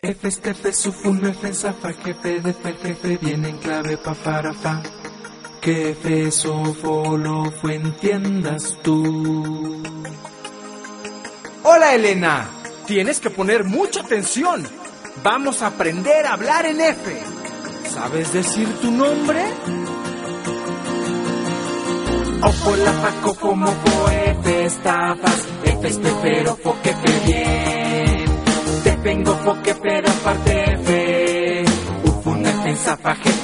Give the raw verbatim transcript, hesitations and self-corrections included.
F, estefe, sufun, F, zafa, jefe, defe, jefe, viene en clave pa, para, fa. Que F, sofo, lo, fue, entiendas tú. Hola, Elena. Tienes que poner mucha atención. Vamos a aprender a hablar en F. ¿Sabes decir tu nombre? Ofo, la, fa, cofo, mofo, F, estafas, F, estefero, fo, que fe, bien. Te vengo, fo, que pero aparte F. Ufun, F, zafa, jefe,